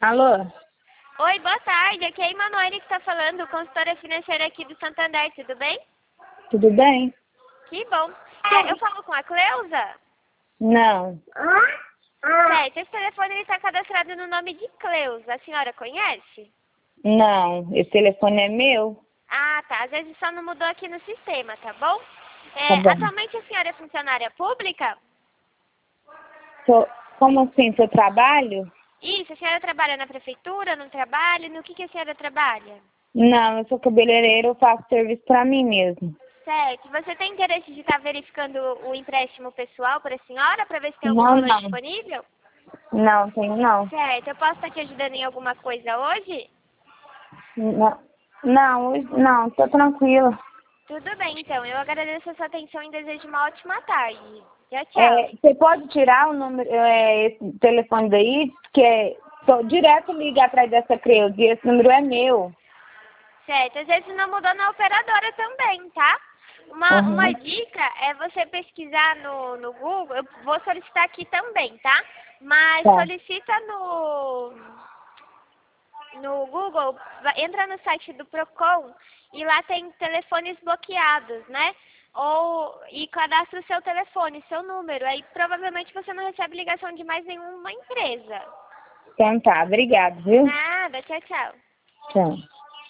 Alô? Oi, boa tarde. Aqui é a Emanuele que está falando, consultora financeira aqui do Santander, tudo bem? Tudo bem? Que bom. Eu falo com a Cleusa? Não. Certo, esse telefone está cadastrado no nome de Cleusa. A senhora conhece? Não. Esse telefone é meu? Ah, tá. Às vezes só não mudou aqui no sistema, tá bom? Tá bom. Atualmente a senhora é funcionária pública? Como assim? Seu trabalho? Isso, a senhora trabalha na prefeitura, não trabalha? No que a senhora trabalha? Não, eu sou cabeleireira, eu faço serviço pra mim mesmo. Certo. Você tem interesse de estar verificando o empréstimo pessoal para a senhora, para ver se tem algum Não, valor não. disponível? Não, tenho não. Certo. Eu posso estar te ajudando em alguma coisa hoje? Não, não, tô tranquila. Tudo bem, então. Eu agradeço a sua atenção e desejo uma ótima tarde. Tchau, tchau. Você pode tirar o número, esse telefone daí, que tô direto liga atrás dessa Creuza, e esse número é meu. Certo. Às vezes não mudou na operadora também, tá? Uma Uhum. dica é você pesquisar no Google. Eu vou solicitar aqui também, tá? Mas Tá. solicita no Google, entra no site do Procon e lá tem telefones bloqueados, né? E cadastra o seu telefone, seu número. Aí provavelmente você não recebe ligação de mais nenhuma empresa. Então tá, obrigado, viu? Nada, tchau, tchau. Tchau.